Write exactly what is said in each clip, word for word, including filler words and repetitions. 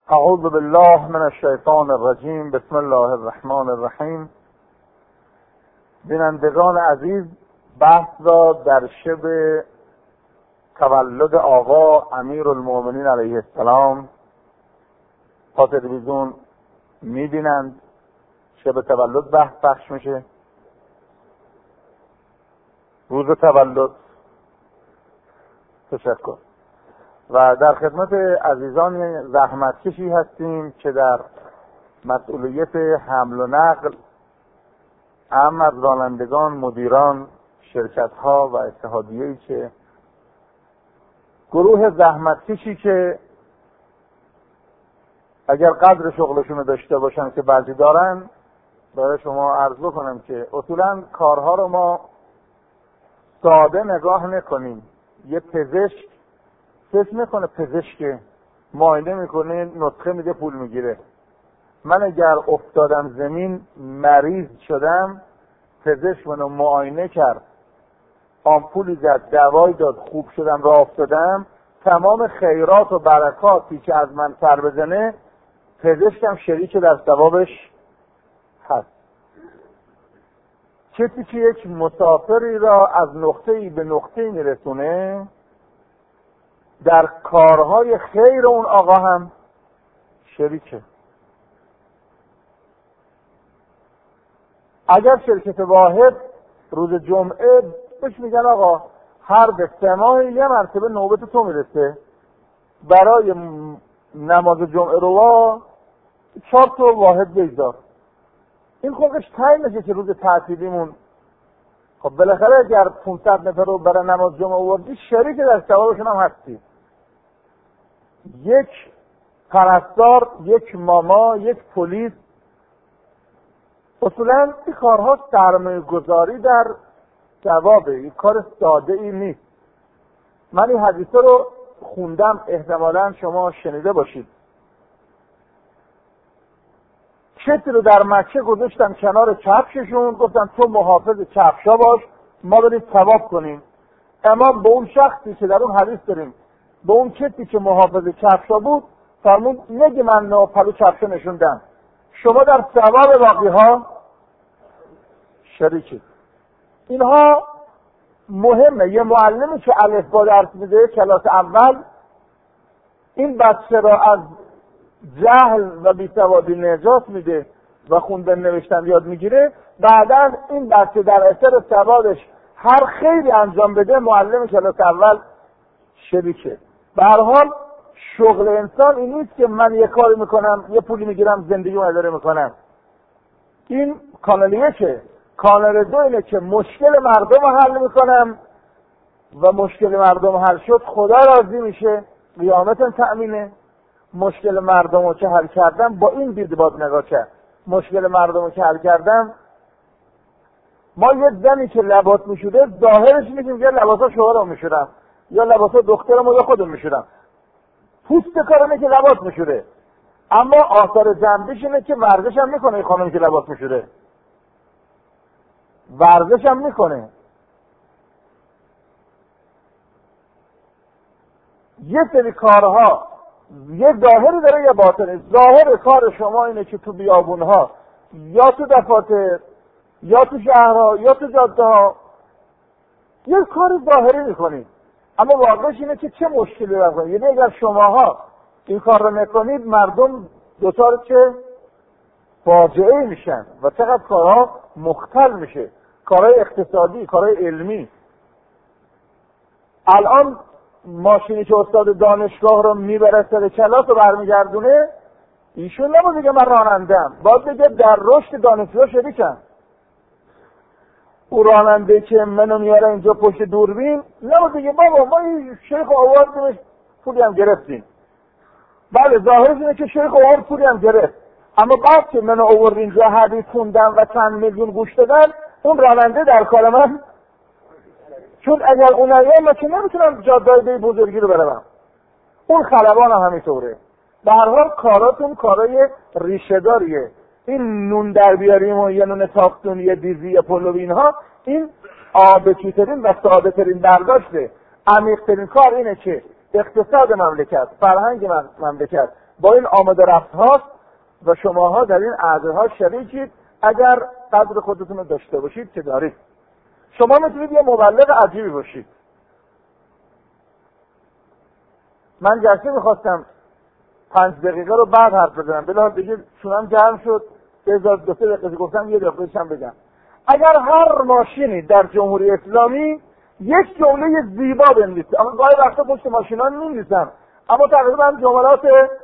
اعوذ بالله من الشیطان الرجیم. بسم الله الرحمن الرحیم. بینندگان عزیز، بحث را در شب تولد آقا امیرالمؤمنین علیه السلام با تلویزیون میبینند. شب تولد بحث پخش میشه، روز تولد. تشکر. و در خدمت عزیزان زحمتکشی هستیم که در مسئولیت حمل و نقل، اهم از رانندگان، مدیران شرکت‌ها و اتحادیه‌ای که گروه زحمتکشی که اگر قدر شغلشون رو داشته باشن که بعضی دارن، برای شما عرض بکنم که اصولاً کارها رو ما ساده نگاه نکنیم. یه پزشک فکر میکنه پزشک معاینه میکنه، نسخه میده، پول میگیره. من اگر افتادم زمین، مریض شدم، پزشک منو معاینه کرد، آمپولی زد، دوایی داد، خوب شدم، راه افتادم، تمام خیرات و برکاتی که از من سر بزنه، پزشکم شریک در ثوابش هست. کسی که یک مسافری را از نقطه‌ای به نقطه‌ای میرسونه، در کارهای خیر اون آقا هم شریکه. اگر شرکت واحد روز جمعه بهش میگن آقا هر به سه ماه یه مرتبه نوبت تو میرسه، برای نماز جمعه روا چهار تا واحد بگذار، این خودش تعیین نشه که روز تعطیلیمون. خب بالاخره اگر پانصد نفر رو برای نماز جمعه آوردی، شریک در ثوابشون هم هستی. یک پرستار، یک ماما، یک پلیس، اصولا این کارها سرمایه گذاری در ثوابه، این کار ساده ای نیست. من این حدیثه رو خوندم، احتمالا شما شنیده باشید. کسی رو در مکه گذاشتن کنار کفششون، گفتن تو محافظ کفشا باش، ما برید ثواب کنیم. امام به اون شخصی که در اون حدیث داریم، به اون کسی که محافظ کفشا بود فرمود نگی من نه پلو کفشا نشوندم، شما در ثواب باقی ها شریکید. اینها مهمه. یه معلمی که الفبا درس میده کلاس اول، این بچه را از جهل و بیسوادی نجات میده و خوندن نوشتن یاد میگیره. بعدا این بچه در اثر ثوابش هر خیلی انجام بده، معلم کلاس اول شریکه. به هر حال شغل انسان این نیست که من یه کاری میکنم، یه پولی میگیرم، زندگی رو اداره میکنم. این کانال یکه. کانال دو اینه که مشکل مردم رو حل میکنم و مشکل مردم حل شد خدا راضی میشه، قیامتم تأمینه. مشکل مردم رو که حل کردم، با این دید باید نگاه کرد. مشکل مردم رو که حل کردم، ما یه زنی که لباس میشوده ظاهرش میگیم که لباسا شوهرم میشورم یا لباسا دخترم یا خودم میشورم، پوست کارمه که لباس میشوره، اما آثار جنبیش اینه که ورزش هم میکنه. این خانم که لباس میشوره ورزش هم میکنه. یه سری کارها یه ظاهری داره یه باطنی. ظاهر کار شما اینه که تو بیابونها یا تو دفاتر یا تو شهرها یا تو جاده ها یه کار ظاهری میکنید، اما واقعش اینه که چه مشکلی رو کنید. یعنی اگر شماها این کار رو نکنید، مردم دوچار چه فاجعه میشن و چقدر کارها مختل میشه، کارهای اقتصادی، کارهای علمی. الان ماشینی که استاد دانشگاه رو میبره سر کلاس رو برمیگردونه، ایشون نبود دیگه من رانندم، باید بگه در رشد دانشگاه شریکم. او راننده که منو میاره اینجا پشت دوربین، نبود دیگه بابا ما این شیخ آوردیمش پولی هم گرفتیم. بله ظاهرش اینه که شیخ آورد پولی هم گرفت، اما بعد که منو آورد اینجا حدیث خوندم و چند میلیون گوش دادن، اون راننده در کار من. چون اگر اون ایام که نمیتونم جاده بزرگی رو بروم، اون خلبان هم همینطوره. به هر حال کاراتون کارای ریشه داریه. این نون در بیاریم و یه نون تاختون، یه دیزی، یه پلو، اینها این آبچوترین و ساده ترین برداشته. عمیق ترین کار اینه که اقتصاد مملکت، فرهنگ مملکت با این آماده رفت هاست و شماها در این عهدها شریکید اگر قدر خودتون رو داشته باشید که دارید. شما میتونید یه مبلغ عجیبی باشید. من گرچه میخواستم پنج دقیقه رو بعد حرف بزنم، بلا دیگه چونم گرم شد بذار دو سه دقیقه گفتم یه دقیقه هم بگم. اگر هر ماشینی در جمهوری اسلامی یک جمله زیبا بنویسه، اما گاهی وقتا پشت ماشینا نمی‌نویسن، اما تقریبا جملات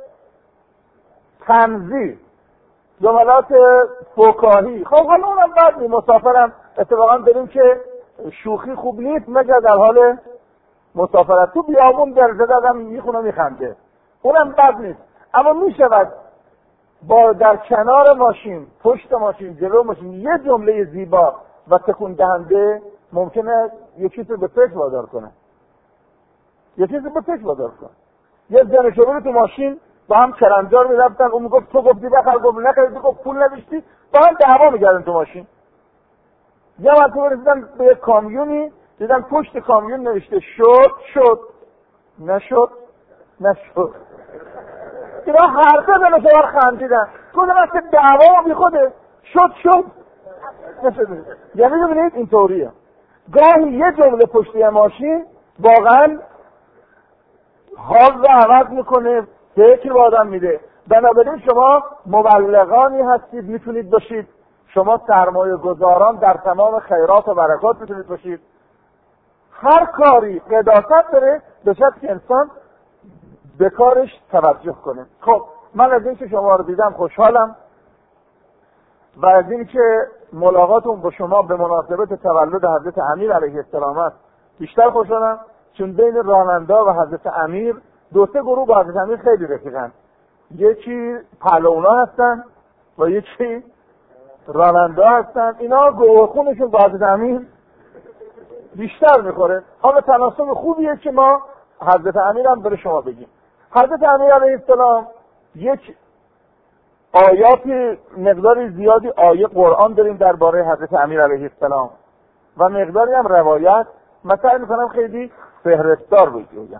طنزی، جملات فکاهی، خب حالا اونم بد نی، مسافرم اتفاقا بریم که شوخی خوب نیست مگر در حال مسافرت، تو بیابون در زدادم میخونه میخنده، اونم بد نیست. اما میشود با در کنار ماشین، پشت ماشین، جلو ماشین یه جمله زیبا و تکون دهنده ممکنه یه چیزی به فکر وادار کنه، یه چیزی به فکر وادار کنه. یه زن شوهر تو ماشین با هم چرندار میرفتن، اون میگفت تو گفتی بخر، گفت نخرید، گفت پول نداشتی، با هم دعوا میکردن تو ماشین. یه مرتبه رسیدن به یک کامیونی، دیدن پشت کامیون نوشته شد شد نشد نشد. اینا حرفه به نشوار خندیدن، گفتن اصلا دعوا بی خوده، شد شد نشد. یعنی ببینید اینطوریه، گاهی یه جمله پشتی ماشین واقعا حال رو عوض میکنه، فکر به آدم میده. بنابراین شما مبلغانی هستید، میتونید باشید، شما سرمایه گذاران در تمام خیرات و برکات میتونید باشید. هر کاری قداست داره، به شرطی که انسان به کارش توجه کنه. خب من از این که شما رو دیدم خوشحالم و از این که ملاقاتون با شما به مناسبت تولد حضرت امیر علیه السلام است بیشتر خوشحالم، چون بین راننده و حضرت امیر دو سه گروه با حضرت امیر خیلی رفیقن، یکی پهلوانا هستن و یکی راننده هستن، اینا گوه خونشون با حضرت امیر بیشتر میخوره. حالا تناسب خوبیه که ما حضرت امیر هم برای شما بگیم. حضرت امیر علیه السلام یک آیات مقدار زیادی آیه قرآن داریم درباره حضرت امیر علیه السلام و مقداری هم روایت. مثلا میکنم خیلی فهرستار بگیم.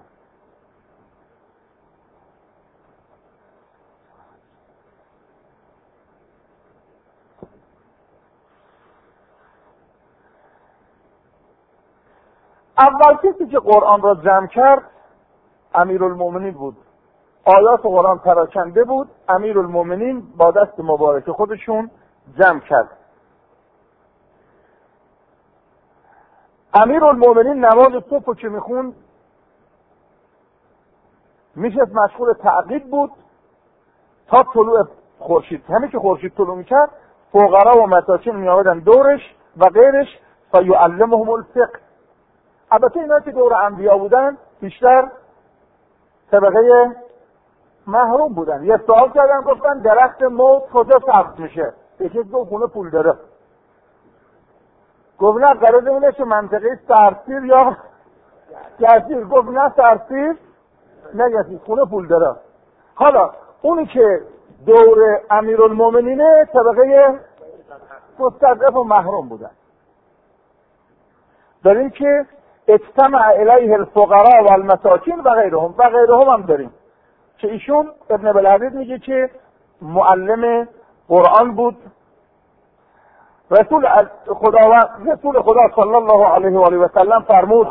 اول کسی که قرآن را جمع کرد امیرالمومنین بود. آیات قرآن پراکنده بود، امیرالمومنین با دست مبارک خودشون جمع کرد. امیرالمومنین نماز صبح که میخوند میشد مشغول تعقیب بود تا طلوع خورشید. همین که خورشید طلوع میکرد فقرا و مساکین میآمدن دورش و غیرش فیعلمهم الفقه. البته اینا که دور انبیا بودن بیشتر طبقه محروم بودن. یه سوال کردن گفتن درخت موت کجا سبز میشه؟ یکی گفت خونه پول داره. گفت نه قرار اینه که منطقه سرسیر یا گسیر. گفت نه سرسیر نه گسیر، خونه پول داره. حالا اونی که دور امیرالمومنینه طبقه مستضعف و محروم بودن. داریم که اجتمع الیه الفقراء و المساکین و غیرهم و غیرهم هم داریم که ایشون ابن بلعبید میگه که معلم قرآن بود. رسول خدا و رسول خدا صلی الله علیه و آله و سلم فرمود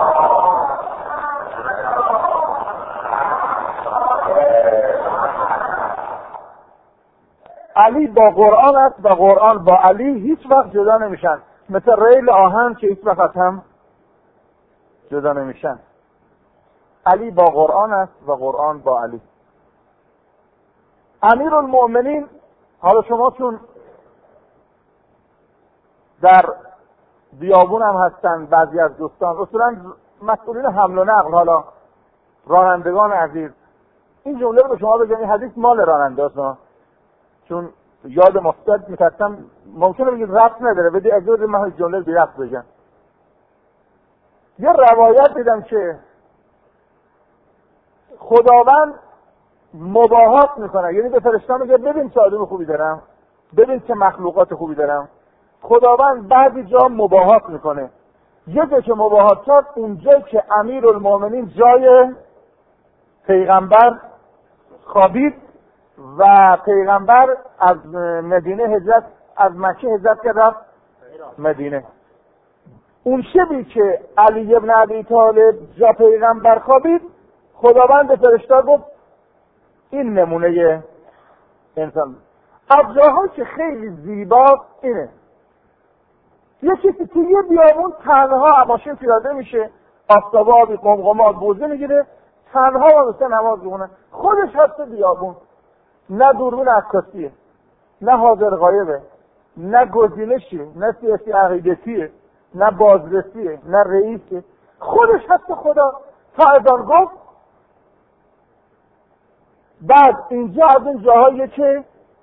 علی با قرآن است و قرآن با علی هیچ وقت جدا نمیشن، مثل ریل آهن که هیچ وقت هم جدا نمیشن. علی با قرآن است و قرآن با علی. امیرالمومنین، حالا شما چون در بیابون هم هستن بعضی از دوستان، اصولا مسئولین حمل و نقل، حالا رانندگان عزیز، این جمله رو به شما بگم، این حدیث مال راننده است، چون یاد مفتد میترسم ممکنه بگید رفت نداره، بدی از دور من جمله بی رفت بگم. یه روایت دیدم که خداوند مباهات میکنه، یعنی به فرشتان میگه ببین چه آدم خوبی دارم، ببین چه مخلوقات خوبی دارم. خداوند بعضی جا مباهات میکنه. یه جا که مباهات شد اونجا که امیرالمومنین جای پیغمبر خوابید و پیغمبر از مدینه هجرت از مکه هجرت کرد رفت مدینه. اون شبی که علی ابن ابی طالب جا پیغمبر خوابید، خداوند فرشته گفت این نمونه انسان. از جاها که خیلی زیباست اینه، یه کسی توی یه بیابون تنها ماشین پیاده میشه، آفتاب آبی قمقمات بوزه میگیره، تنها واسه نماز میخونه، خودش هست بیابون، نه دوربین عکاسیه، نه حاضر غایبه، نه گزینشیه، نه سیاسی عقیدتیه، نه بازرسیه، نه رئیسه، خودش هست خدا. تا اذان گفت. بعد اینجا از این جاهایی که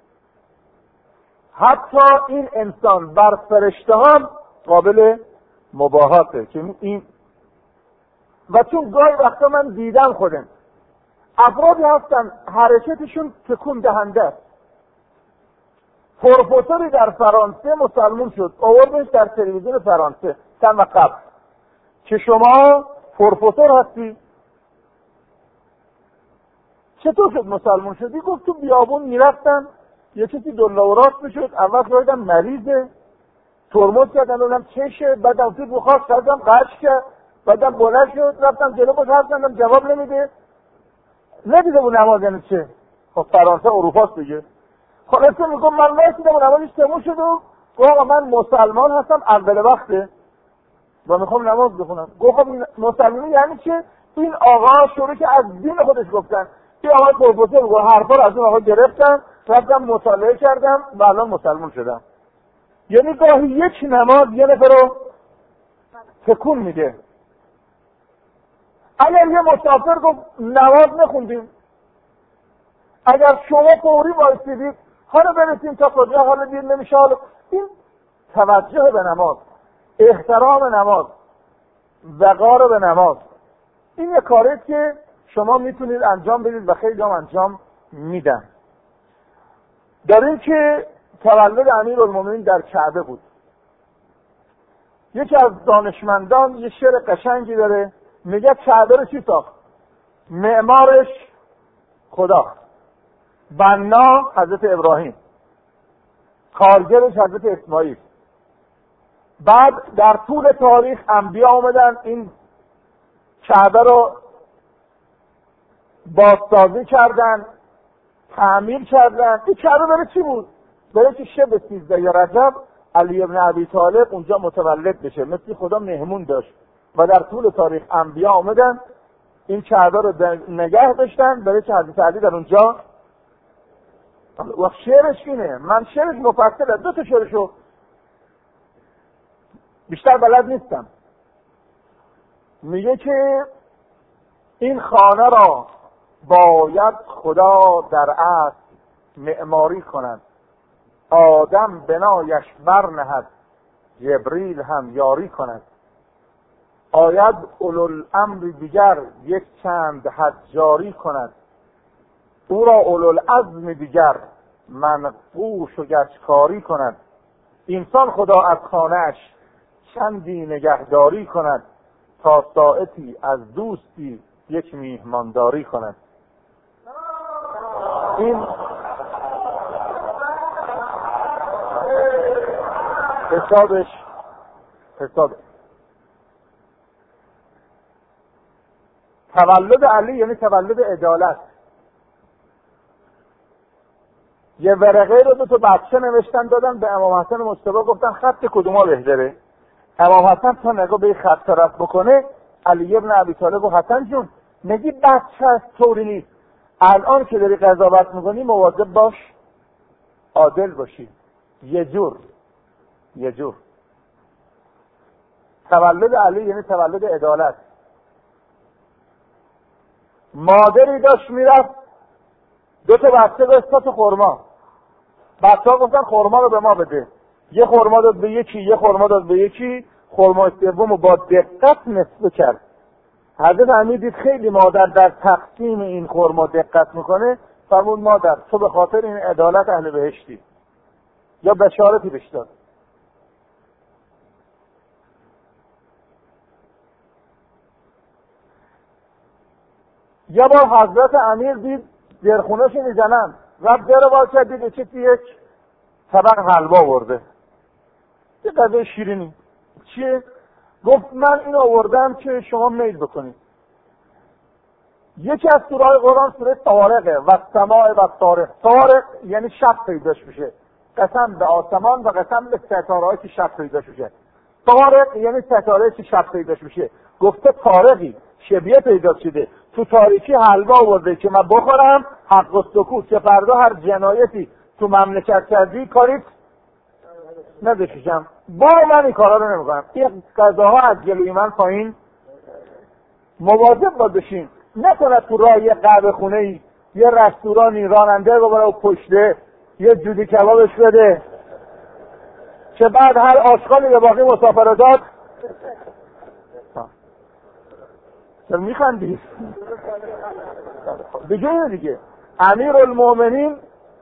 حتی این انسان بر فرشته هم قابل مباهاته که این، و چون گاهی وقتا من دیدم خودم افرادی هستن حرکتشون تکون دهنده است. پروفسوری در فرانسه مسلمان شد، آوردش در تلویزیون فرانسه چند وقت قبل که شما پروفسور هستی، چطور شد مسلمان شدی؟ گفت تو بیابون میرفتن یه کسی دلاورات میشد، اول شدیدم مریضه، ترمز کردن اونم چشه، بعدم تو بخواست کردم قرش کرد، بعدم بلند شد رفتم جلو باش حرف زدم جواب نمیده، نمیده بود نماز یعنی چه؟ خب فرانسه اروپاست دیگه. خلاصه میگم من نرسیدم و نمازش تموم شد و گفت من مسلمان هستم اول وقته و میخوام نماز بخونم. گفت مسلمانی یعنی چه؟ این آقا شروع که از دین خودش گفتن، این آقا پروفسور میگه حرفا رو از اون آقا گرفتم، رفتم مطالعه کردم و الان مسلمان شدم. یعنی گاهی یک نماز یه نفر رو تکون میده. اگر یه مسافر گفت نماز نخوندیم، اگر شما فوری وایسیدید حالا برسیم تا کجا، حالا دیر نمیشه، حالا این توجه به نماز، احترام نماز، وقار به نماز، این یه کاری که شما میتونید انجام بدید و خیلی هم انجام میدن. داریم که تولد امیرالمومنین در کعبه بود. یکی از دانشمندان یه شعر قشنگی داره، میگه کعبه رو چی ساخت؟ معمارش خدا، بنا حضرت ابراهیم، کارگرش حضرت اسماعیل. بعد در طول تاریخ انبیا آمدن این کعبه رو بازسازی کردن، تعمیر کردن. این کعبه برای چی بود؟ برای که شب سیزده رجب علی ابن ابی طالب اونجا متولد بشه، مثل خدا مهمون داشت و در طول تاریخ انبیا آمدن این کعبه رو نگه داشتن برای که حضرت علی در اونجا. و شعرش اینه، من شعرش مفصله، دو تا شعرشو بیشتر بلد نیستم. میگه که این خانه را باید خدا در اصل معماری کند، آدم بنایش برنهد، جبریل هم یاری کند. آید اولوالامر دیگر یک چند حد جاری کند، او را اولوالعزم دیگر منقوش و گچکاری کند. انسان خدا از خانه‌اش چندی نگهداری کند، تا ساعتی از دوستی یک میهمانداری کند. این حسابش حساب تولد علی یعنی تولد عدالت. یه ورقه رو دو تا بچه نوشتن دادن به امام حسن مجتبی، گفتن خط کدوما بهتره؟ امام حسن تا نگاه به خط طرف بکنه، علی ابن ابی طالب و حسن جون میگی بچه هست طوری نیست، الان که داری قضاوت میکنی مواظب باش عادل باشی. یه جور یه جور تولد علی یعنی تولد عدالت. مادری داشت میرفت دو تا بچه داشت، تا تا خورما. بچه ها گفتن خورما رو به ما بده، یه خورما داد به یکی، یه خورما داد به یکی، خورما سومو با دقت نصفه کرد. حضرت امیر دید خیلی مادر در تقسیم این خورما دقت میکنه، فرمود مادر تو به خاطر این عدالت اهل بهشتی، یا بشارتی بهش داد. یه بار حضرت امیر دید درخونه‌شو میزنن. رفت در باز کرد دید چه یک طبق حلوا آورده، یه غذای شیرینی. چیه؟ گفت من این آوردم که شما میل بکنید. یکی از سوره‌های قرآن سوره طارقه و سماع و طارق. طارق یعنی شب پیداش میشه، قسم به آسمان و قسم به ستاره‌ای که شب پیداش میشه. طارق یعنی ستاره‌ای که شب پیداش میشه. گفته طارقی شبیه پیدا شده تو تاریکی حلوا آورده که من بخورم، حق و سکوت، که فردا هر جنایتی تو مملکت کردی کاریت نداشتم. با من این کارا رو نمیکنم. این غذاها از جلوی من پایین مواظب باید بشین. نکنه تو راه یه قهوه خونه ای یه رستورانی راننده ببره و پشته یه جودی کبابش بده که بعد هر آشغالی به باقی مسافر داد. چرا میخندی؟ دیگه دیگه امیر المؤمنین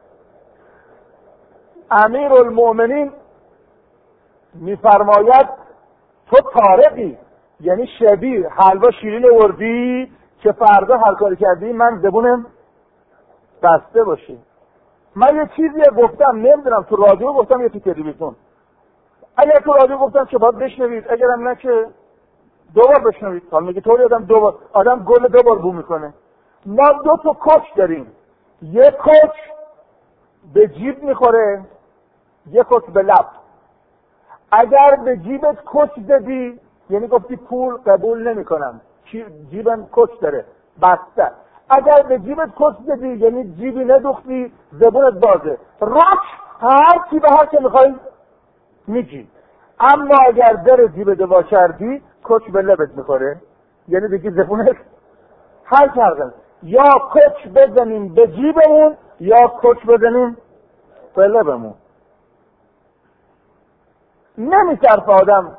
امیر المؤمنین میفرماید تو طارقی یعنی شبیه حلوا شیرین وردی که فردا هر کاری کردی من زبونم بسته باشی. من یه چیزی گفتم نمیدونم تو رادیو گفتم یا تو تلویزیون. اگر تو رادیو گفتم که باید بشنوید، اگرم نه که دوبار بشنوید. حالا میگه طوری آدم دوبار آدم گل دوبار بو میکنه. ما دو تا کوچ داریم، یک کوچ به جیب میخوره، یک کوچ به لب. اگر به جیبت کوچ زدی یعنی گفتی پول قبول نمیکنم، جیبم کوچ داره بسته. اگر به جیبت کوچ زدی یعنی جیبی ندوختی، زبونت بازه، راک هر چی به هر که میخوای میگی. اما اگر در جیبت وا کردی کوچ به لبت میخوره، یعنی دیگه زبونت هر کردن. یا کوچ بزنیم به جیبمون یا کوچ بزنیم به لبمون. نمیصرف آدم.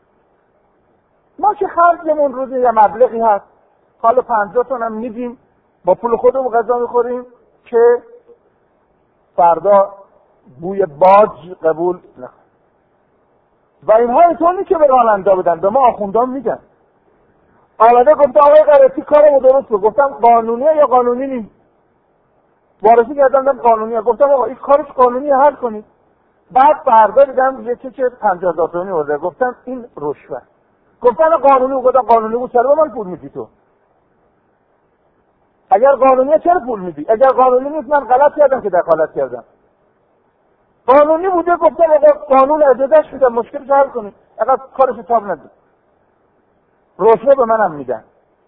ما که خرجمون روزی یه مبلغی هست، حالا پنجاه تون هم میدیم، با پول خودمون غذا میخوریم که فردا بوی باج قبول نه. و اینها اینطوری که به راننده بدن، به ما آخوندان میگن. آمده گفته آقای قرطی کارمو درست بود. گفتم قانونیه یا قانونی نیست؟ وارسی کردم قانونیه. گفتم آقا این کارش قانونیه، حل کنید. بعد فردا دیدم یه چه چه پنجاه هزار تومانی ورده. گفتم این رشوه. گفتن قانونی بود. گفتم قانونی بود چرا به من پول میدی تو؟ اگر قانونیه چرا پول میدی؟ اگر قانونی نیست من غلط کردم که دخالت کردم. قانونی بوده گفتم آقا قانون اجازهش میده، مشکلش حل کنید. اگر کارش تاب نده. رشوه به منم میدن.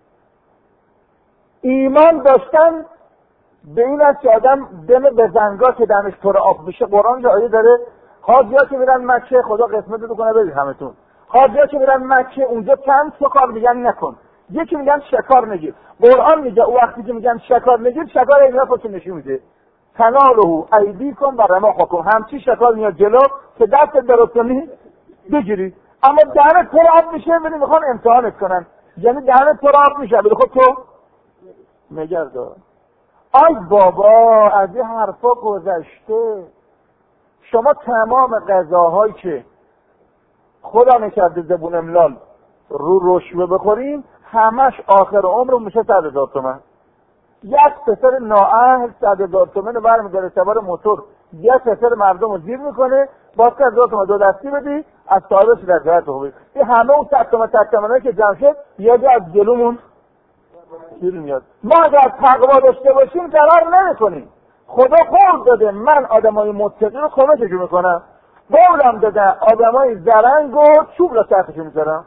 ایمان داشتن به این است که آدم دم بزنگاه که دمش پر آب میشه. قرآن آیه داره حاجی‌ها که میرن مکه خدا قسمت بکنه برید همتون. حاجی‌ها که میرن مکه اونجا چند تا کار میگن نکن. یکی میگن شکار نگیر. قرآن میگه او وقتی که میگن شکار نگیر، شکار اینا خودش نشون میده. تنالو ایدیکم و رماحکم. همچی شکار میاد جلو که دست درستونی بگیری. اما دهنت پر آب میشه، ولی میخوان امتحانت کنن. یعنی دهنت پر آب میشه ولی خود تو نگردار. آی بابا از این حرفا گذشته. شما تمام غذاهایی که خدا نکرده زبون املال رو رشوه بخوریم همش آخر عمر میشه صد هزار تومن. یک پسر نااهل صد هزار تومن رو برمیداره سوار موتور یک پسر مردم رو زیر میکنه، باز که هزار تومن دو دستی بدی از صاحبش رضایت خوبی. این همه اون صد تومن صد تومنایی که جمع شد یه جا از جلومون گیر میاد. ما اگر تقوا داشته باشیم قرار نمیکنیم. خدا قول داده من آدمای متقی رو کمکشون میکنم. قولم داده آدمای زرنگ و چوب را سرخشون میذارم.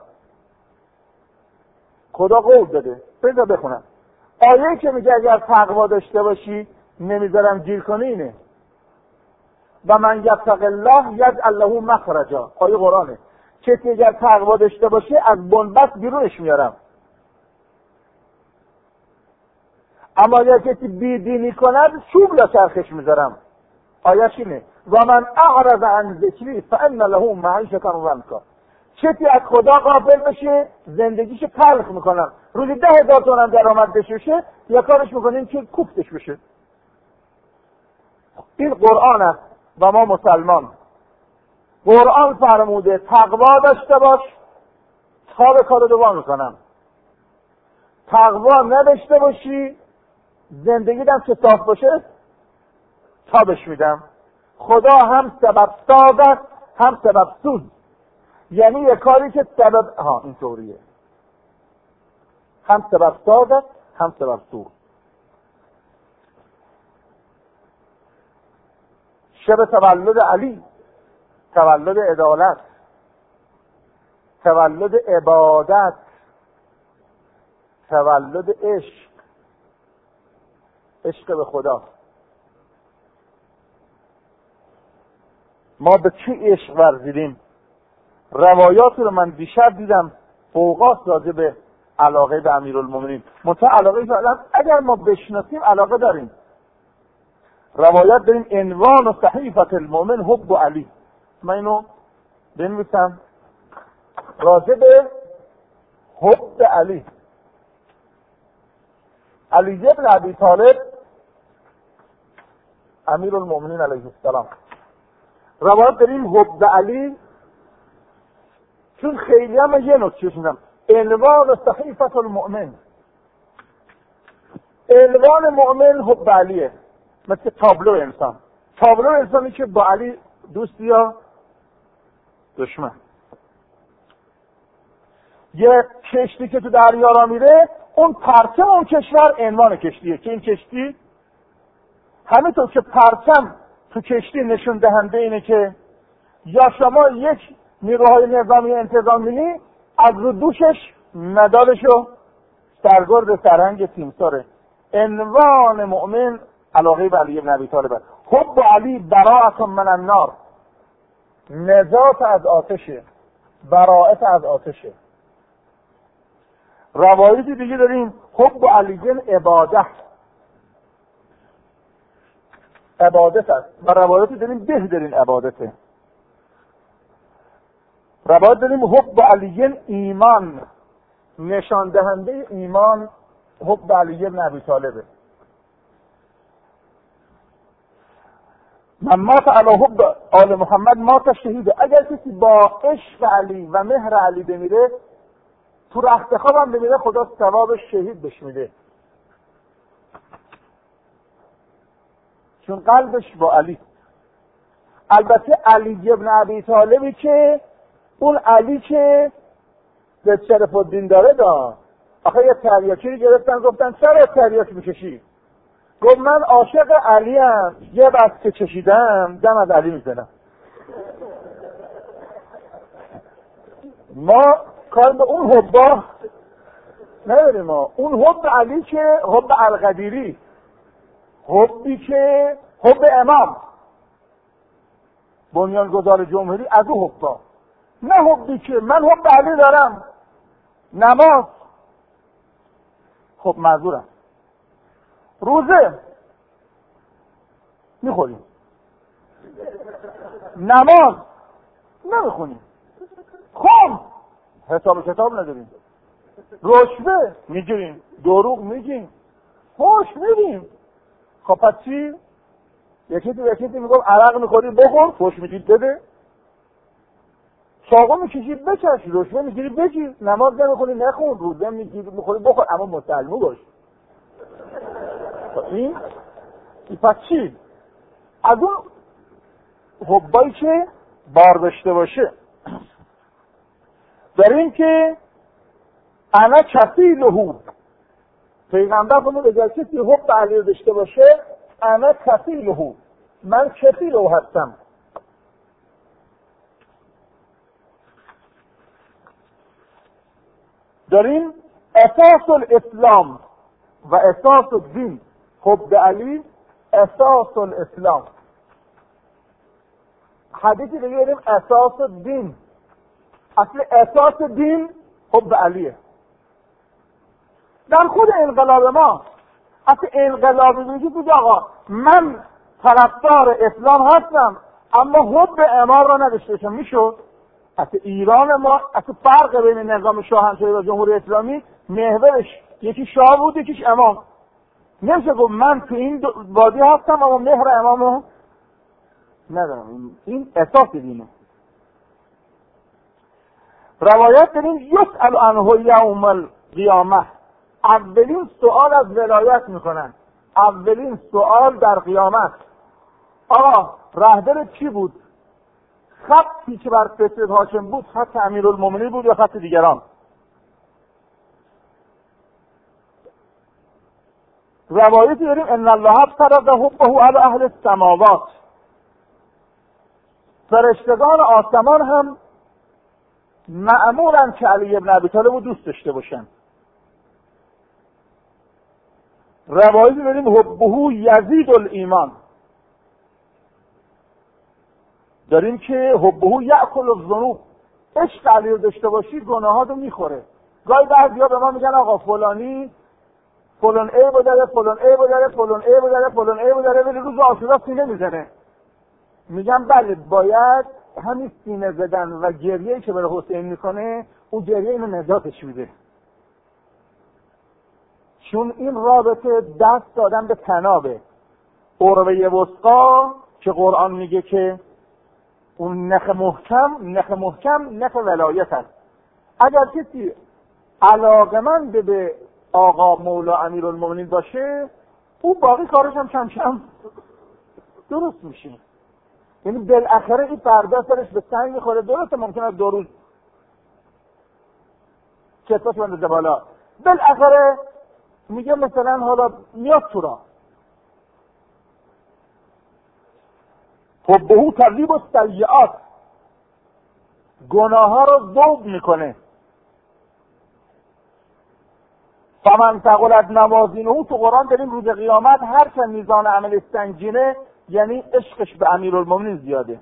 خدا قول داده. بذار بخونم. آیه که میگه اگر تقوا داشته باشی نمیذارم گیر کنی اینه. و من یتق الله یجعل له مخرجا. آیه قرآنه. کسی اگر تقوا داشته باشه از بنبست بیرونش میارم. اما اگر کسی بیدینی کند چوب لا چرخش میذارم. آیش اینه. و من اعرض عن ذکری فان له معیشة ضنکا. کسی از خدا غافل بشه زندگیش تلخ میکنم. روزی ده هزار تومن درآمد بشه یا کارش میکنیم که کوفتش بشه. این قرآن است و ما مسلمان. قرآن فرموده تقوا داشته باش تا به کار دوام میکنم. تقوا نداشته باشی زندگی دم که صاف باشه تابش میدم. خدا هم سبب ساز است هم سبب سوز، یعنی یه کاری که سبب ها اینطوریه، هم سبب ساز است هم سبب سوز. شب تولد علی، تولد عدالت، تولد عبادت، تولد عشق، عشق به خدا. ما به چی عشق ورزیدیم؟ روایات رو من دیشب دیدم فوقات راجع به علاقه به امیرالمومنین. منتها علاقه فعلا اگر ما بشناسیم علاقه داریم. روایات داریم عنوان و صحیفه المؤمن حب علی. من اینو بنویسم راجع به حب علی. علی ابن ابی طالب امیرالمومنین علیه السلام. روایات داریم حب علی، چون خیلی هم یه نکته شدم عنوان صحیفه المؤمن، عنوان مؤمن حب علیه، مثل تابلو انسان. تابلو انسانی که با علی دوستی یا دشمن. یه کشتی که تو دریا را میره، اون پرچم اون کشور عنوان کشتیه که این کشتی، همینطور که پرچم تو کشتی نشون دهنده اینه که یا شما یک نیروهای نظامی انتظامی، از رو دوشش مدالشو سرگرد سرهنگ تیمساره. عنوان مؤمن علاقه به علی بن ابی طالب. حب علی براءت من النار، نجات از آتشه، براءت از آتشه. روایتی دیگه داریم حب علی عبادت، عبادت است. و روایتی داریم به داریم عبادته. روایت داریم حب علی ایمان، نشان دهنده ایمان حب علی بن ابی طالبه. من مات علی حب آل محمد مات شهیده. اگر کسی با عشق علی و مهر علی بمیره، تو رخت خوابم بمیره، خدا ثواب شهید بهش میده، چون قلبش با علی. البته علی ابن ابی طالبی که اون علی که به شرف الدین داره دا، آخه یه تریاکی رو گرفتن گفتن چرا تریاک میکشی؟ گفت من عاشق علی ام، یه بس که چشیدم دم از علی میزنم. ما کار به اون حبا نداریم. ما اون حب علی که حب القدیری، حبی که حب امام بنیانگذار جمهوری، از او حبا، نه حبی که من حب علی دارم. نماز، خب معذورم، روزه میخوریم، نماز نمیخونیم، خب حساب کتاب نداریم، رشوه میگیریم، دروغ میگیم، فحش میدیم. خب پس چی؟ یکی تو یکی تو میگم عرق میخوری بخور، فحش میدید بده، چاقو میکشی بکش، رشوه میگیری بگیر، نماز نمیخونی نخون، روزه میگیری میخوری بخور، اما مسلمون باش. این این پس چی؟ از اون حبایی که بار داشته باشه داریم که انا کفیلهو. پیغمبر فرمود اگر کسی حب علی داشته باشه، انا کفیلهو، من کفیلهو هستم. داریم اساس الاسلام و اساس الدین. حب علی اساس الاسلام. حدیثی دیگه داریم اساس الدین. اصل اساس دین حب علیه. در خود انقلاب ما اصل انقلابی میگه بود آقا من طرفدار اسلام هستم اما حب امام را نداشته باشم، میشد؟ اصل ایران ما اصل فرق بین نظام شاهنشاهی و جمهوری اسلامی محورش یکی شاه بود یکیش امام. نمیشه گفت من تو این وادی هستم اما مهر امامو ندارم. این اساس دینه. روایت داریم یسأل عنه یوم القیامه. اولین سوال از ولایت میکنن. اولین سوال در قیامت آقا رهبر کی بود؟ خطی که بر فطرت حاکم بود خط امیرالمومنین بود یا خط دیگران؟ روایتی داریم ان الله افترض حبه علی اهل السماوات، فرشتگان آسمان هم مأمورن که علی ابن ابی طالب رو دوست داشته باشن. روایتی داریم حبه یزید الایمان، داریم که حبه یأکل الذنوب، عشق علی رو داشته باشی گناهات رو میخوره. گاهی بعضیا به ما میگن آقا فلانی فلان عیبو داره فلان عیبو داره فلان عیبو داره فلان عیبو داره ولی روز عاشورا سینه میزنه. میگم بله، باید همین سینه زدن و گریه‌ای که برای حسین میکنه اون گریه اینو نجاتش میده، چون این رابطه دست دادن به تنابه. عروه وثقا که قرآن میگه که اون نخ محکم نخ محکم نخ ولایت است. اگر کسی علاقمند به آقا مولا امیرالمومنین باشه او باقی کارش هم کم کم درست میشه. یعنی بالاخره این پرده سرش به سنگ میخوره. درسته ممکنه دو روز چطاش بنده بالا، بالاخره میگه مثلا حالا میاد تو را. حبه تذیب السیئات، گناه ها رو ذوب میکنه. فمن ثقلت موازینه، تو قرآن داریم روز قیامت هر که میزان عمل سنگینه یعنی عشقش به امیرالمومنین زیاده.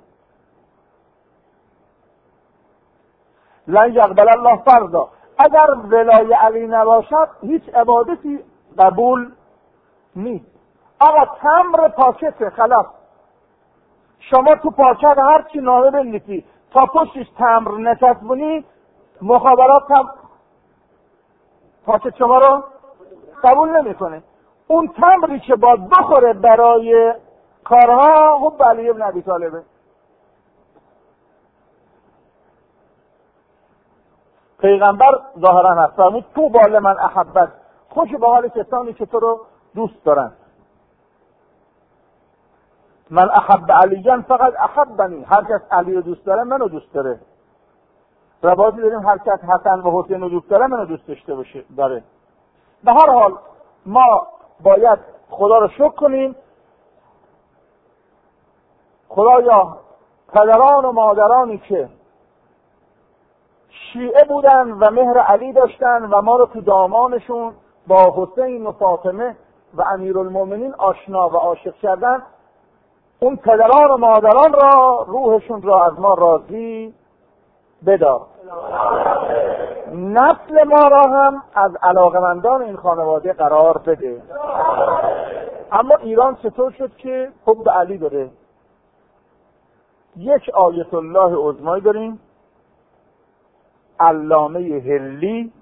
لن یقبل الله فرضا، اگر ولای علی نباشد هیچ عبادتی قبول نیست. آقا تمر پاکته خلاص، شما تو پاکت هر چی نامه بنویسی تا پشتش تمر نچسبونی مخابرات هم پاکت شما رو قبول نمیکنه. اون تمری که باید بخوره برای کارها حب علی ابن ابی طالبه. پیغمبر ظاهرا هست فرمود تو بال من احبت، خوش به حال کسانی که تو رو دوست دارن. من احب علیان فقط احبنی، هر کس علی رو دوست داره منو دوست داره. روایتی داریم هر کس حسن و حسین رو دوست داره منو دوست داشته باشه داره. به هر حال ما باید خدا رو شکر کنیم. خدایا پدران و مادرانی که شیعه بودن و مهر علی داشتن و ما رو تو دامانشون با حسین و فاطمه و امیرالمومنین آشنا و عاشق کردن، اون پدران و مادران را روحشون را از ما راضی بدار. نسل ما را هم از علاقمندان این خانواده قرار بده. اما ایران چطور شد که حب علی داره؟ یک آیت الله عظمایی داریم، علامه هلی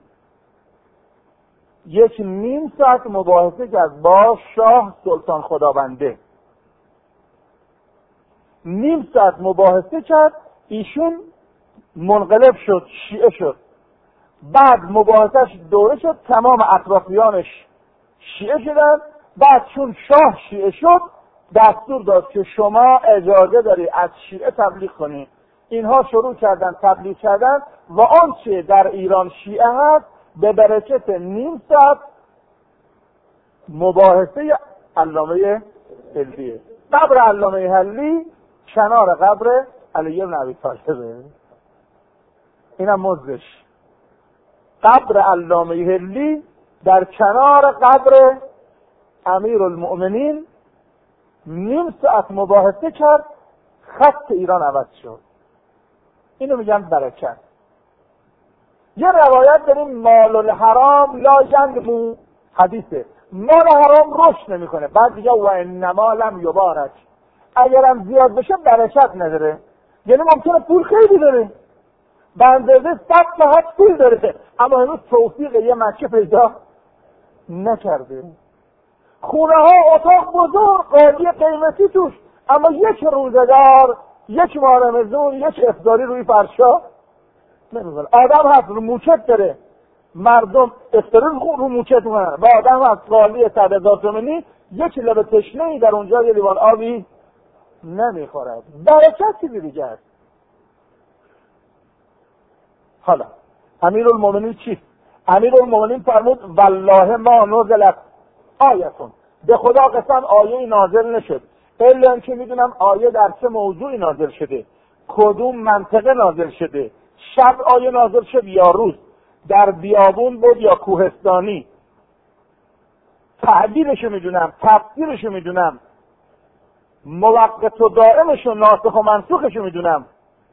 یک نیم ساعت مباحثه کرد با شاه سلطان خدابنده. نیم ساعت مباحثه کرد، ایشون منقلب شد، شیعه شد. بعد مباحثش دوره شد، تمام اطرافیانش شیعه شدن. بعد چون شاه شیعه شد دستور داد که شما اجازه داری از شیعه تبلیغ کنی. اینها شروع کردن تبلیغ کردن و آنچه در ایران شیعه هست به برکت نیم ساعت مباحثه علامه هلیه. قبر علامه هلی کنار قبر علی بن ابی طالب. اینم مزدش. قبر علامه هلی در کنار قبر امیرالمؤمنین نیم ساعت مباحثه کرد، خط ایران عوض شد. اینو میگن برکت. یه روایت داریم مال الحرام لا ینمو، حدیثه مال حرام رشد نمیکنه. بعد دیگه و انما لم یبارک، اگرم زیاد بشه برکت نداره. یعنی ممکنه پول خیلی داره، به اندازه صد تا حج پول داره اما هنوز توفیق یه مکه پیدا نکرده. خونه ها اتاق بزرگ قالی قیمتی توش، اما یک روزگار یک ماه رمضان یک افطاری روی فرشا نمی‌ذاره. آدم هست رو موچت داره، مردم افطاری رو موچت می‌کنن و آدم هست قالی صد هزار تومانی یک لبه تشنه‌ای در اونجا یه لیوان آبی نمیخورد. برکتی دیگه است. حالا امیرالمومنین چی؟ امیرالمومنین فرمود والله ما نزلت آیتون، به خدا قسم آیه نازل نشد الا اینکه میدونم آیه در چه موضوعی نازل شده، کدوم منطقه نازل شده، شب آیه نازل شد یا روز، در بیابون بود یا کوهستانی، تعبیرشو میدونم، تفسیرشو میدونم، موقت و دائمش و ناسخ و منسوخشو میدونم.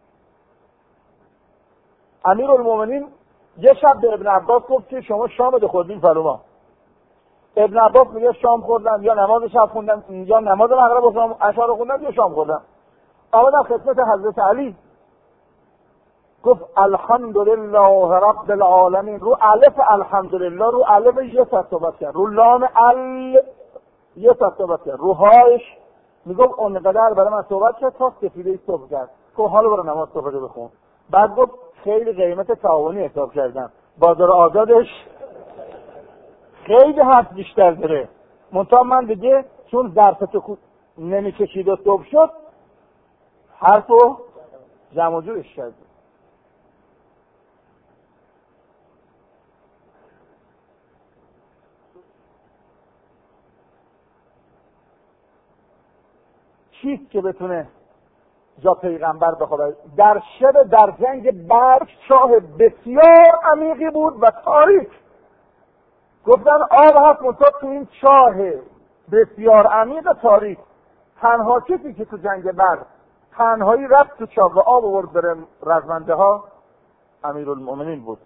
امیرالمومنین یه شب به ابن عباس گفت که شما شام ده خوردین فرما. ابن عباس میگه شام خوردم یا نماز شب خوندم یا نماز مغرب و شام عشا رو خوندم یا شام خوردم. آمدم خدمت حضرت علی گفت الحمدلله رب العالمین، رو الف الحمدلله رو الف یه صد صحبت کرد، رو لام ال یه صد صحبت کرد، رو هایش میگفت اونقدر برای من صحبت کرد تا سفیده صحبت کرد که حالا برای نماز صحبت بخون. بعد گفت خیلی قیمت تعاونی حساب کردم، بازار آزادش خیلی حرف بیشتر داره، منتها من دیگه چون ظرفتو نمیکشید و صبح شد حرفو جمع جورش کرد. چیست که بتونه جا پیغمبر بخوره؟ در شب در جنگ برق چاه بسیار عمیقی بود و تاریک، گفتن آب هست منتها تو این چاه بسیار عمیق تاریک، تنها کسی که تو جنگ برق تنهایی رفت تو چاه و آب آورد بره رزمنده ها امیرالمومنین بود.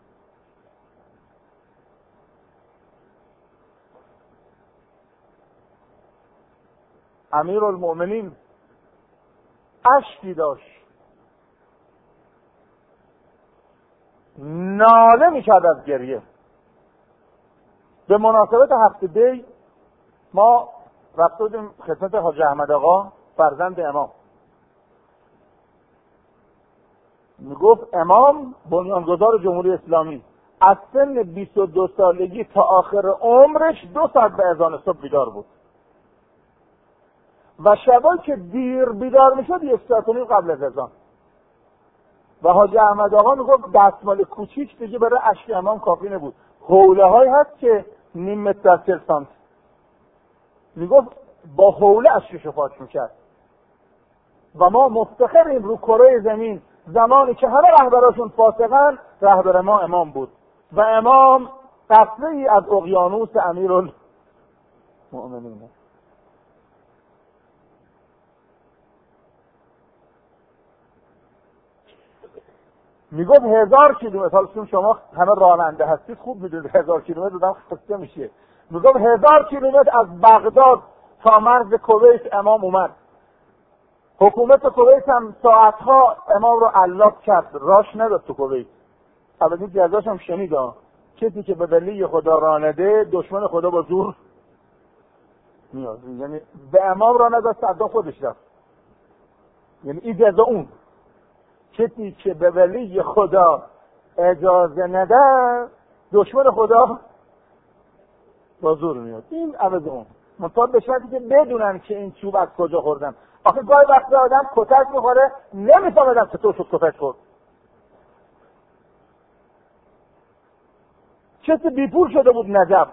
امیرالمومنین اشکی داشت، ناله میکرد از گریه. به مناسبت هفته دی ما رفته بودیم خدمت حاجی احمد آقا فرزند امام. میگفت امام بنیانگذار جمهوری اسلامی از سن بیست و دو سالگی تا آخر عمرش دو ساعت به اذان صبح بیدار بود و شبایی که دیر بیدار میشد یک ساعت و نیم قبل از اذان. و حاجی احمد آقا میگفت دستمال کوچیک دیگه برای اشک امام کافی نبود، حوله های هست که نیم متر از چل سانتی، میگفت با حوله اشکشو پاک میکرد. و ما مفتخریم رو کره زمین زمانی که همه رهبراشون فاسقن رهبر ما امام بود و امام قطره ای از اقیانوس امیرالمومنین. میگفت هزار کیلومتر، حالا چون شما همه راننده هستید خوب میدونید هزار کیلومتر دادم خسته میشه، میگفت هزار کیلومتر از بغداد تا مرز کویت امام اومد. حکومت کویت هم ساعتها امام رو علاق کرد، راش نداد تو کویت. البته جزاش هم شنید، کسی که به ولی خدا رانده دشمن خدا با زور میاد، یعنی به امام را نداد صدام خودش رفت، یعنی این جزا اون. کسی که به ولی خدا اجازه نده دشمن خدا با زور میاد، این عوض اون. منطقه به شرطی که بدونن که این چوب از کجا خوردن. آخه گاهی وقت آدم کتک میخوره نمیفهمدن چطور شد کتک خورد. کسی بیپول شده بود نجف،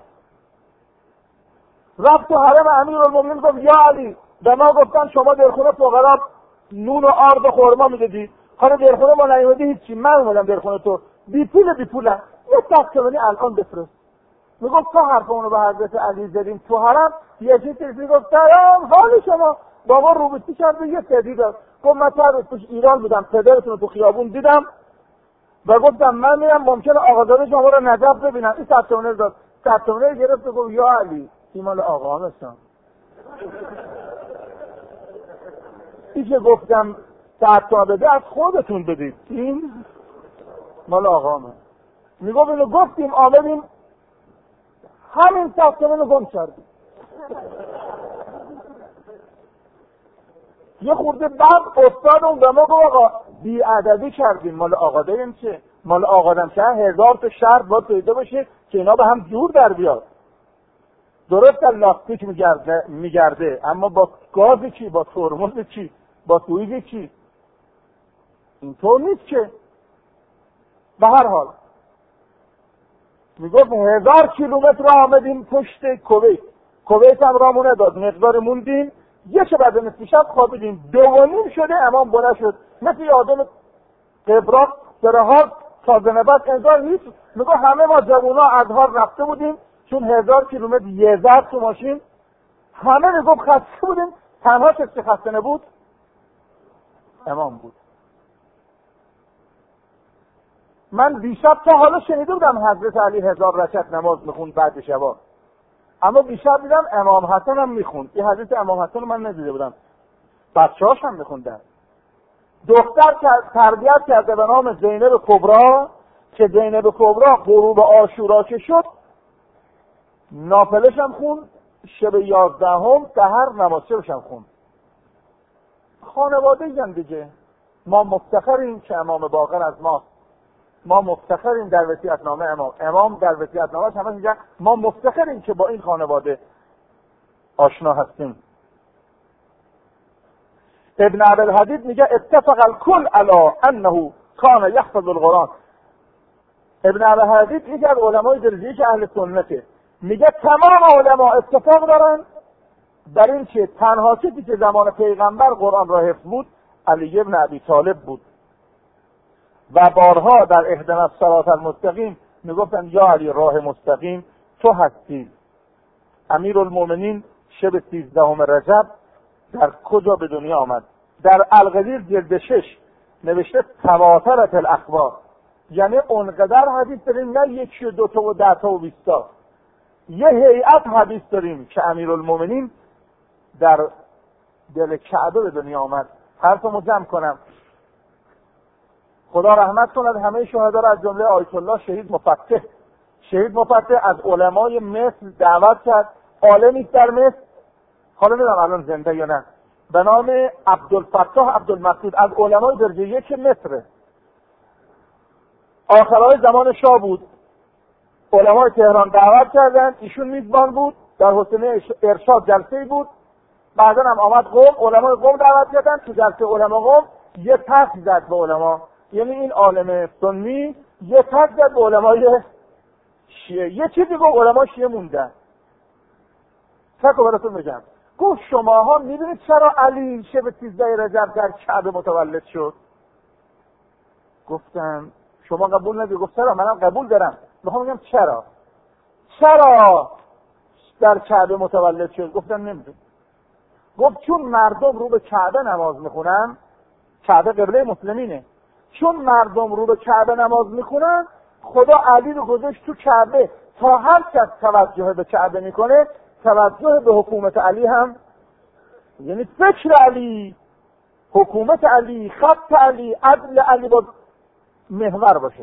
رفت تو حرم امیرالمومنین گفت یا علی به ما گفتن شما در خونه فقرا نون و آرد و خرما میدادی، حالا در خونه ما نیومدی هیچی، من اومدم در خونه تو بیپول بیپولم یه تکتمانی الان بفرست. میگفت تو حرف اونو به حضرت علی زدیم تو حرم، یکی کسی گفت سلام حال شما، بابا روبوسی کرد و یه سدی داد، گفت من تا توش ایران بودم پدرتون رو تو خیابون دیدم و گفتم من میرم ممکنه آقازاده شما رو نجف ببینم، این تکتمانی داد، تکتمانی گرفت و گفت یا علی این مال آقا هستم. این که گفتم تحتا بده از خودتون بدید، این مال آقامه. میگفت اینو گفتیم آمدیم همین تحتمه رو گم کردیم. یه خورده بعد افتادم به ما گفت آقا بی ادبی کردیم، مال آقا داریم چه؟ مال آقا داریم چه؟ هزار تا شرط باید پیدا باشه که اینا به هم جور در بیاد. درست لاستیک میگرده میگرده اما با گاز چی؟ با ترمز چی؟ با سوئیچ چی؟ اینطور نیست که. به هر حال میگفت هزار کیلومتر را آمدیم پشت کویت، کویت هم رامونه داد، مقدار موندیم، یک بعد نصف شب خوابیدیم، دو و نیم شده امام بلند شد مثل یه آدم قبراق در حال تازه بعد انگار نیست. میگه همه ما جوونا اظهار رفته بودیم چون هزار کیلومتر یه ضرب تو ماشین، همه میگفت خسته بودیم، تنها کسی خسته نبود امام بود. من دیشب تا حالا شنیده بودم حضرت علی هزار رکعت نماز میخوند بعد شبا، اما دیشب دیدم امام حسن هم میخوند. این حدیث امام حسن من ندیده بودم، بچه‌هاش هم میخوندن. دختر که تربیت کرده به نام زینب کبرا، که زینب کبرا غروب عاشورا که شد نافلش هم خوند، شب یازدهم سحر نماز شبش هم خوند. خانواده اینا دیگه. ما مفتخریم که امام باقر از ماست، ما مفتخریم در وصیت‌نامه امام، امام در وصیت‌نامه‌اش همه میگن ما مفتخریم که با این خانواده آشنا هستیم. ابن عبدالحدید میگه اتفق الکل علی انه کان یحفظ القرآن. ابن عبدالحدید یکی از علمای درجه‌ای که اهل سنته، میگه تمام علما اتفاق دارن در این که تنها کسی که زمان پیغمبر قرآن را حفظ بود علی ابن ابی طالب بود. و بارها در اهدنا الصراط المستقیم میگفتن یا علی راه مستقیم تو هستی. امیرالمومنین شب سیزدهم رجب در کجا به دنیا آمد؟ در القدیر جلد شش نوشته تواترت الاخبار، یعنی اونقدر حدیث داریم، نه یکی و دوتا و ده تا و بیستا، یه هیئت حدیث داریم که امیرالمومنین در دل کعبه به دنیا آمد. حرفمو جمع کنم، خدا رحمت کند همه شهدا را، از جمله آیت الله شهید مفتح. شهید مفتح از علمای مصر دعوت کرد، عالمی در مصر، حالا نمیدونم الان زنده یا نه، به نام عبدالفتاح عبدالمقصود، از علمای درجه یک مصر. آخرهای زمان شاه بود، علمای تهران دعوت کردن، ایشون میزبان بود، در حسن ارشاد جلسه بود. بعدا هم آمد قم، علمای قم دعوت کردن، تو جلسه علما قم یه پس زد به علما، یعنی این عالم سنی یه پس زد به علمای شیعه، یه چیزی گفت علمای شیعه موندن. فکر براتون بگم، گفت شماها میدونید چرا علی شب سیزده رجب در کعبه متولد شد؟ گفتم شما قبول ندید؟ گفت چرا؟ منم قبول دارم، میخوام بگم چرا چرا در کعبه متولد شد؟ گفتم نمیدونم. گفت چون مردم رو به کعبه نماز میخونن، کعبه قبله مسلمینه، چون مردم رو به کعبه نماز میخونن خدا علی رو گذاشت تو کعبه تا هر کس توجه به کعبه میکنه توجه به حکومت علی هم، یعنی فکر علی، حکومت علی، خط علی، عدل علی با محور باشه.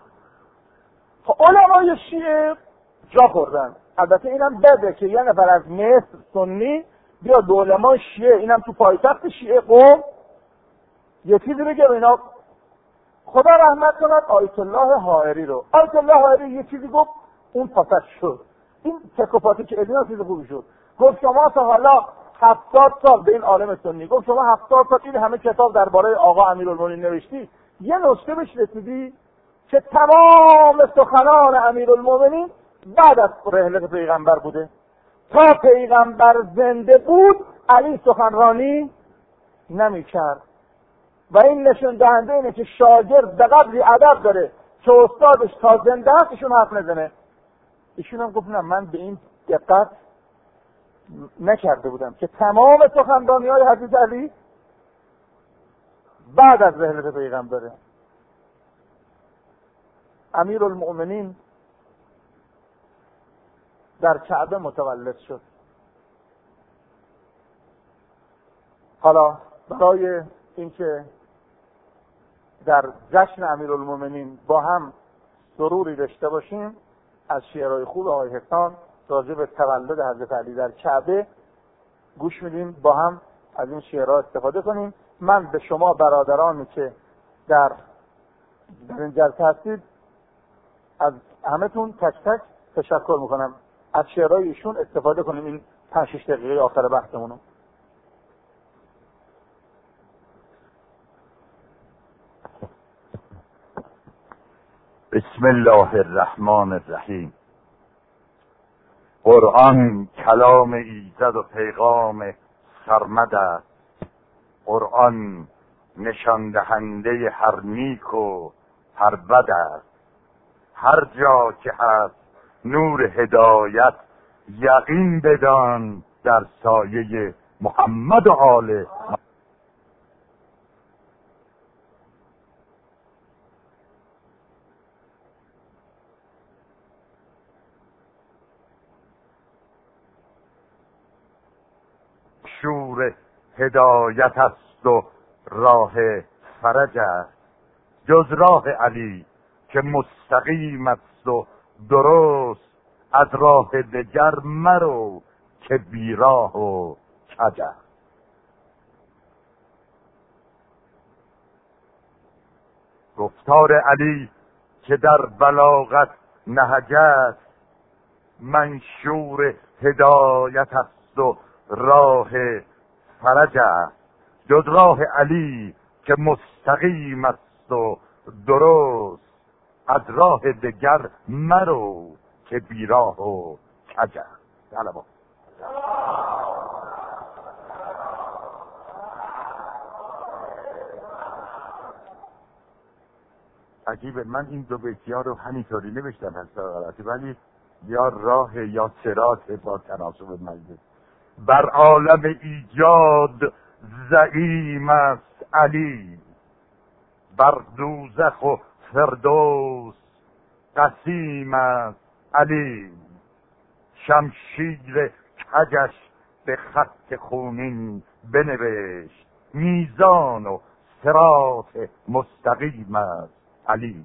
علمای شیعه جا خوردن. البته اینم بده که یه نفر از مصر سنی بیا به علمای شیعه، اینم تو پایتخت شیعه قم، یه چیزی بگه اینا. خدا رحمت کند آیت الله حائری رو. آیت الله حائری یه چیزی گفت اون پاسش شد. این تکوپاتی که ادینا چیز خوبی شد. گفت شما تا حالا هفتاد سال به این عالم سنی، گفت شما هفتاد سال این همه کتاب درباره آقا امیرالمومنین نوشتی، یه نکته بهش رسیدی که تمام سخنان امیرالمومنین بعد از رحلت پیغمبر بوده؟ تا پیغمبر زنده بود علی سخنرانی نمی‌کرد. و این نشون دهنده اینه که شاگرد به قدری ادب داره که استادش تا زنده هست ایشون حرف نزنه. ایشون هم گفت نه، من به این دقت نکرده بودم که تمام سخنرانی‌های حضرت علی بعد از رحلت پیغمبره. امیرالمؤمنین در کعبه متولد شد. حالا برای اینکه در جشن امیرالمؤمنین با هم سروری داشته باشیم، از شعرهای خوب آقای حسان راجع به تولد حضرت علی در کعبه گوش میدیم، با هم از این شعرها استفاده کنیم. من به شما برادرانی که در در این جلسه هستید از همتون تک تک تشکر میکنم. از شعرهای ایشون استفاده کنیم این پنج شش دقیقه آخر بحثمونو. بسم الله الرحمن الرحیم. قرآن کلام ایزد و پیغام سرمد است. قرآن نشان دهنده هر نیک و هر بد است. هر جا که هست نور هدایت یقین بدان در سایه محمد و آل. شور هدایت است و راه فرج است. جز راه علی که مستقیم است و درست، از راه دگر مرو که بیراه و کج است. گفتار علی که در بلاغت نهج است، منشور هدایت است و راه فرج است. جز راه علی که مستقیم است و درست، از راه دگر مرو که بیراه و کج است. سلام. عجیبه، من این دو بیتی‌ها رو همینطوری نوشتم هست، ولی یا راه یا صراط با تناسب مجلس. بر عالم ایجاد زعیم است علی، بر دوزخ و فردوس قسیم است علی. شمشیر کجش به خط خونین بنوشت، میزان و صراط مستقیم است علی.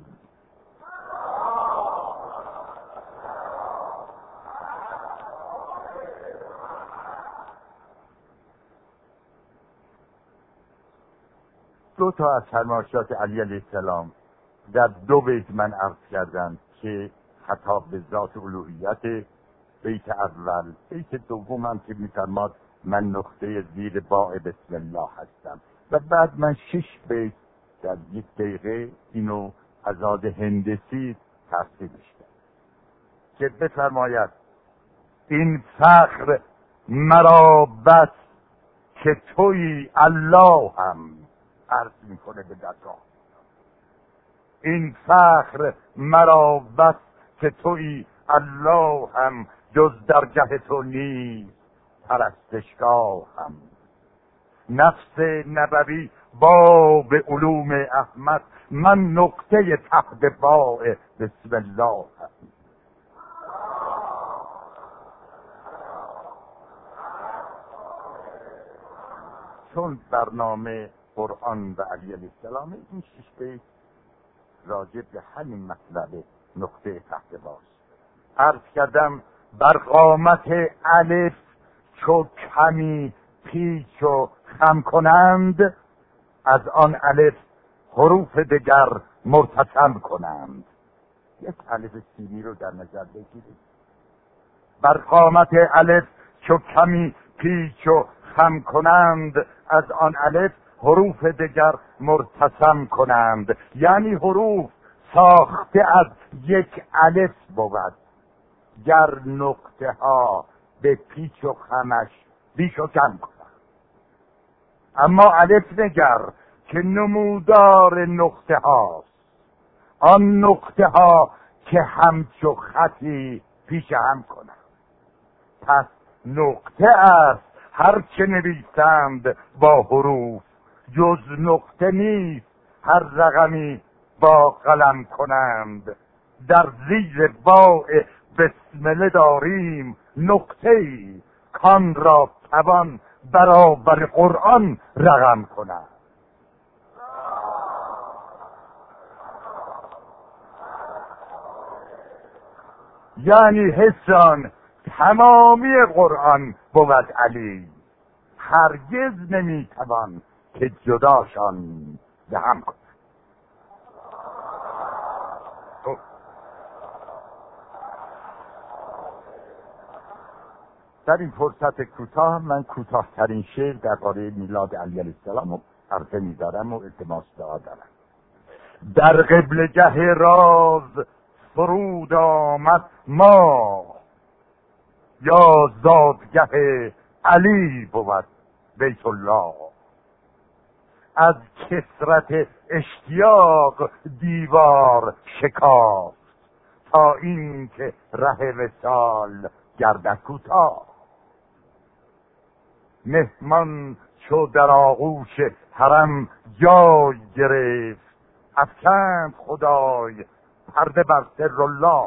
دو تا از فرمایشات علی علیه السلام در دو بیت من عرض کردم که خطاب به ذات الوهیت. بیت اول، بیت دوم هم که می‌فرماد من نقطه زیر باء بسم الله هستم، و بعد من شش بیت در یک دقیقه اینو ازاد هندسی تفسیرش کردم که بفرماید این فخر مرا بس که تویی الله هم عرض میکنه به درگاه. این فخر مرا بس که تویی الله هم، جز درگه تو نیست پرستشگاه هم. نفس نبوی باب علوم احمد، من نقطه تحت باء بسم الله هم. چون برنامه قرآن و علی علیه السلام این شش بیت راجع به همین مطلب نقطه تحت باز عرض کردم. بر قامت الف چو کمی پیچ و خم کنند، از آن الف حروف دگر مرتسم کنند. یک الف سینی رو در نظر بگیرید. بر قامت الف چو کمی پیچ و خم کنند، از آن الف حروف دگر مرتسم کنند. یعنی حروف ساخته از یک الف بود، گر نقطه ها به پیچ و خمش بیش و کم کنند. اما الف نگر که نمودار نقطه هاست، آن نقطه ها که همچو خطی پیش هم کنند. پس نقطه است هر چه نویسند با حروف، جز نقطه نیست هر رقمی با قلم کنند. در زیر باء بسمله داریم نقطه ای، کان را توان برابر قرآن رقم کنند. یعنی حسان تمامی قرآن بود علی، هرگز نمیتوان که جداشان به هم کند. در این فرصت کوتاه من کوتاه‌ترین شعر درباره میلاد علی علیه السلام رو عرضه می‌دارم و التماس دعا دارم. در قبلگه راز فرود آمد ما، یا زادگه علی بود بیت الله. از کثرت اشتیاق دیوار شکافت، تا این که ره وصال گردد کوتاه. مهمان چو در آغوش حرم جای گرفت، افکند خدای پرده بر سر الله.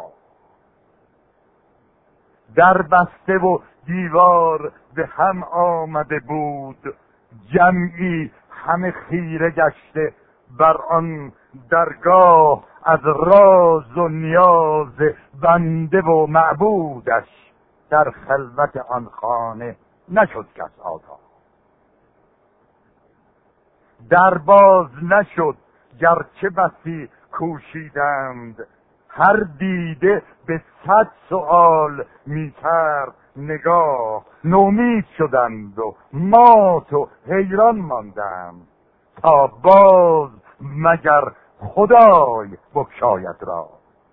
در بسته و دیوار به هم آمده بود، جمعی همه خیره گشته بر آن درگاه. از راز و نیاز بنده و معبودش، در خلوت آن خانه نشد کس آگاه. در باز نشد گرچه بسی کوشیدند، هر دیده به صد سؤال می‌کرد نگاه. نومید شدند و مات و حیران ماندند، تا باز مگر خدای بگشاید را.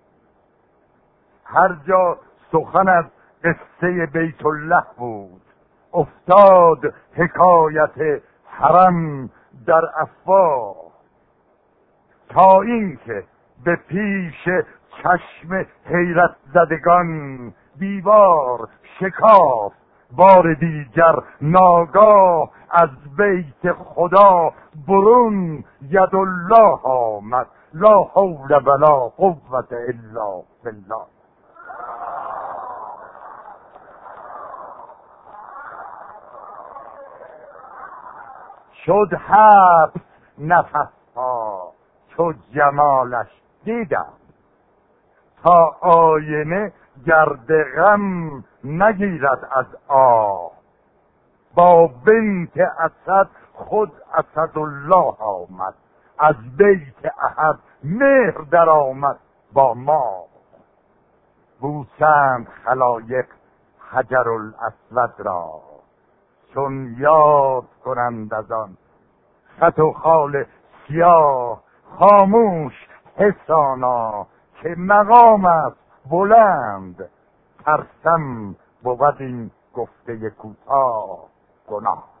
هر جا سخن از قصه بیت الله بود، افتاد حکایت حرم در افواه. تا این که به پیش چشم حیرت زدگان، دیوار شکاف بار دیگر ناگاه. از بیت خدا برون ید الله آمد، لا حول ولا قوة الا بالله. شد حبس نفسها چو جمالش دیدم، تا آینه گرد غم نگیرد از آه. با بنت اسد خود اسدالله آمد، از بیت احد مهر در آمد با ما. بوسند خلایق حجر الاسود را، چون یاد کنند از آن خط و خال سیاه. خاموش حسانا که مقام است بلند، ترسم بود این گفته کوتاه گناه.